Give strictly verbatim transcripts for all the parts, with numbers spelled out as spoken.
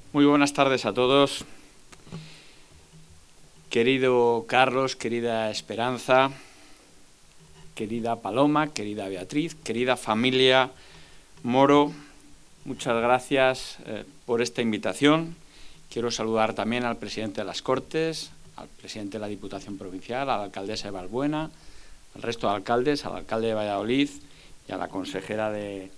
Muy buenas tardes a todos. Querido Carlos, querida Esperanza, querida Paloma, querida Beatriz, querida familia Moro, muchas gracias eh, por esta invitación. Quiero saludar también al presidente de las Cortes, al presidente de la Diputación Provincial, a la alcaldesa de Valbuena, al resto de alcaldes, al alcalde de Valladolid y a la consejera de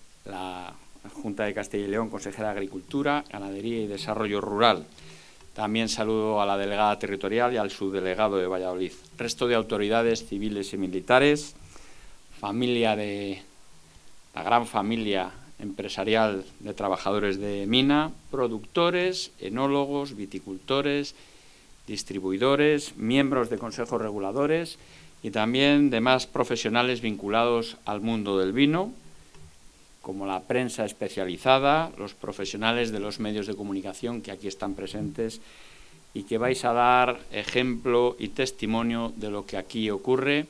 la Junta de Castilla y León, consejera de Agricultura, Ganadería y Desarrollo Rural. También saludo a la delegada territorial y al subdelegado de Valladolid. Resto de autoridades civiles y militares, familia de la gran familia empresarial de trabajadores de mina, productores, enólogos, viticultores, distribuidores, miembros de consejos reguladores y también demás profesionales vinculados al mundo del vino, como la prensa especializada, los profesionales de los medios de comunicación que aquí están presentes y que vais a dar ejemplo y testimonio de lo que aquí ocurre.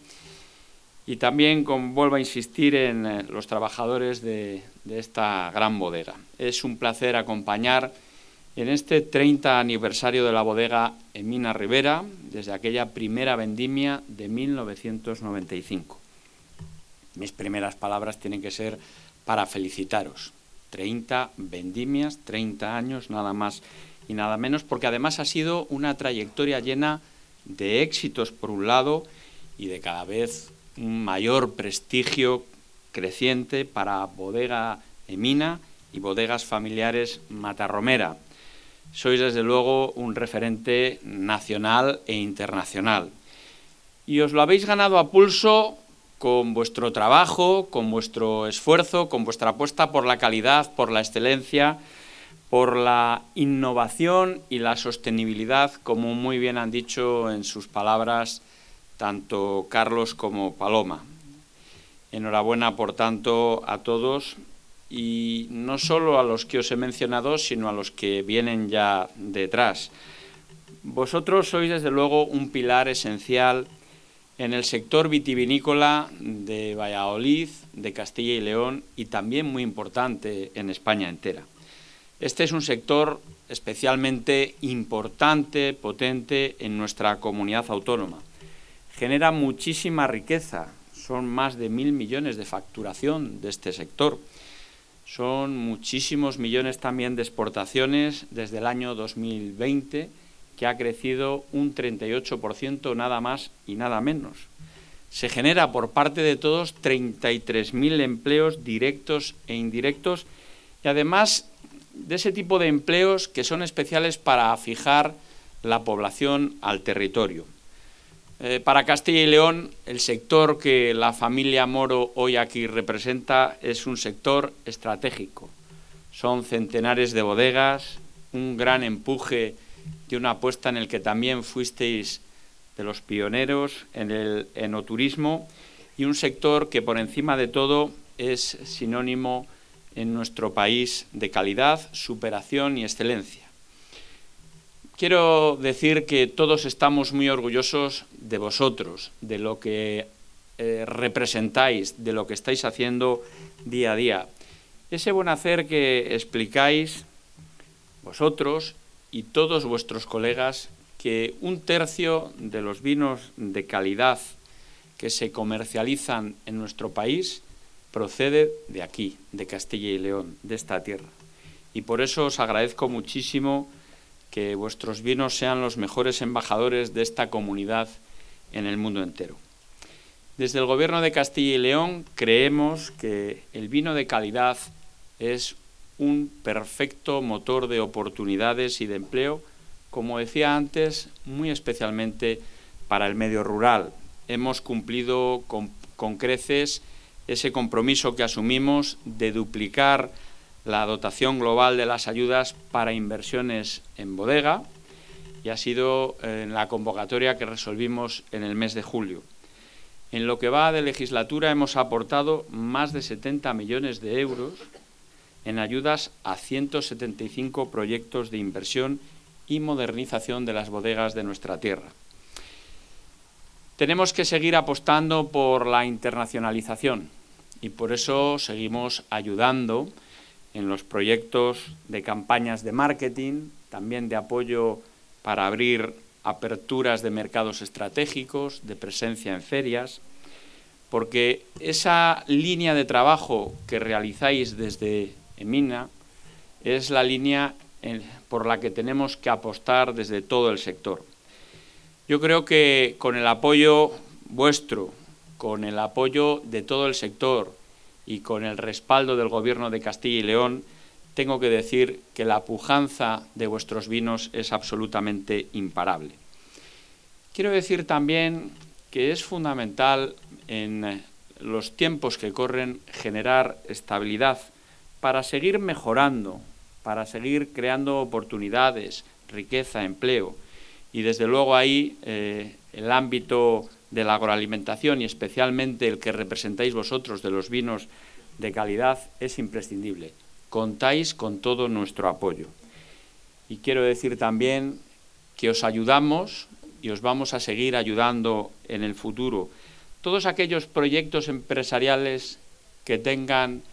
Y también, como vuelvo a insistir, en eh, los trabajadores de, de esta gran bodega. Es un placer acompañar en este treinta aniversario de la bodega Emina Ribera, desde aquella primera vendimia de mil novecientos noventa y cinco. Mis primeras palabras tienen que ser para felicitaros. treinta vendimias, treinta años, nada más y nada menos, porque además ha sido una trayectoria llena de éxitos por un lado y de cada vez un mayor prestigio creciente para Bodega Emina y bodegas familiares Matarromera. Sois desde luego un referente nacional e internacional. Y os lo habéis ganado a pulso con vuestro trabajo, con vuestro esfuerzo, con vuestra apuesta por la calidad, por la excelencia, por la innovación y la sostenibilidad, como muy bien han dicho en sus palabras tanto Carlos como Paloma. Enhorabuena, por tanto, a todos, y no solo a los que os he mencionado, sino a los que vienen ya detrás. Vosotros sois, desde luego, un pilar esencial en el sector vitivinícola de Valladolid, de Castilla y León y también muy importante en España entera. Este es un sector especialmente importante, potente en nuestra comunidad autónoma. Genera muchísima riqueza, son más de mil millones de facturación de este sector. Son muchísimos millones también de exportaciones desde el año dos mil veinte, que ha crecido un treinta y ocho por ciento, nada más y nada menos. Se genera por parte de todos treinta y tres mil empleos directos e indirectos y además de ese tipo de empleos que son especiales para fijar la población al territorio. Eh, para Castilla y León, el sector que la familia Moro hoy aquí representa es un sector estratégico. Son centenares de bodegas, un gran empuje de una apuesta en el que también fuisteis de los pioneros en el enoturismo y un sector que por encima de todo es sinónimo en nuestro país de calidad, superación y excelencia. Quiero decir que todos estamos muy orgullosos de vosotros, de lo que eh, representáis, de lo que estáis haciendo día a día. Ese buen hacer que explicáis vosotros y todos vuestros colegas, que un tercio de los vinos de calidad que se comercializan en nuestro país procede de aquí, de Castilla y León, de esta tierra. Y por eso os agradezco muchísimo que vuestros vinos sean los mejores embajadores de esta comunidad en el mundo entero. Desde el Gobierno de Castilla y León creemos que el vino de calidad es un perfecto motor de oportunidades y de empleo, como decía antes, muy especialmente para el medio rural. Hemos cumplido con, con creces ese compromiso que asumimos de duplicar la dotación global de las ayudas para inversiones en bodega, y ha sido en la convocatoria que resolvimos en el mes de julio. En lo que va de legislatura hemos aportado más de setenta millones de euros en ayudas a ciento setenta y cinco proyectos de inversión y modernización de las bodegas de nuestra tierra. Tenemos que seguir apostando por la internacionalización y por eso seguimos ayudando en los proyectos de campañas de marketing, también de apoyo para abrir aperturas de mercados estratégicos, de presencia en ferias, porque esa línea de trabajo que realizáis desde EMINA es la línea por la que tenemos que apostar desde todo el sector. Yo creo que con el apoyo vuestro, con el apoyo de todo el sector y con el respaldo del Gobierno de Castilla y León, tengo que decir que la pujanza de vuestros vinos es absolutamente imparable. Quiero decir también que es fundamental en los tiempos que corren generar estabilidad para seguir mejorando, para seguir creando oportunidades, riqueza, empleo. Y desde luego ahí eh, el ámbito de la agroalimentación y especialmente el que representáis vosotros de los vinos de calidad es imprescindible. Contáis con todo nuestro apoyo. Y quiero decir también que os ayudamos y os vamos a seguir ayudando en el futuro. Todos aquellos proyectos empresariales que tengan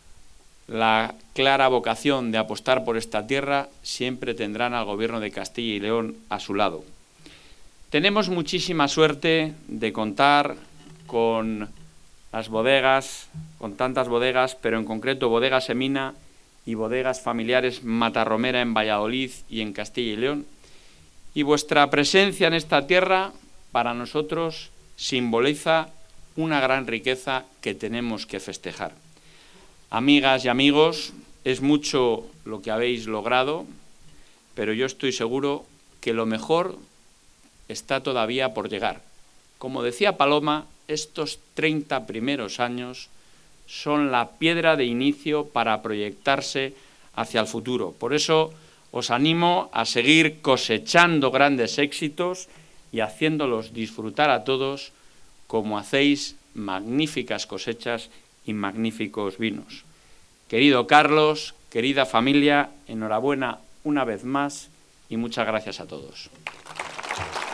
la clara vocación de apostar por esta tierra siempre tendrán al Gobierno de Castilla y León a su lado. Tenemos muchísima suerte de contar con las bodegas, con tantas bodegas, pero en concreto Bodegas EMINA y bodegas familiares Matarromera en Valladolid y en Castilla y León. Y vuestra presencia en esta tierra para nosotros simboliza una gran riqueza que tenemos que festejar. Amigas y amigos, es mucho lo que habéis logrado, pero yo estoy seguro que lo mejor está todavía por llegar. Como decía Paloma, estos treinta primeros años son la piedra de inicio para proyectarse hacia el futuro. Por eso os animo a seguir cosechando grandes éxitos y haciéndolos disfrutar a todos como hacéis magníficas cosechas y magníficos vinos. Querido Carlos, querida familia, enhorabuena una vez más y muchas gracias a todos.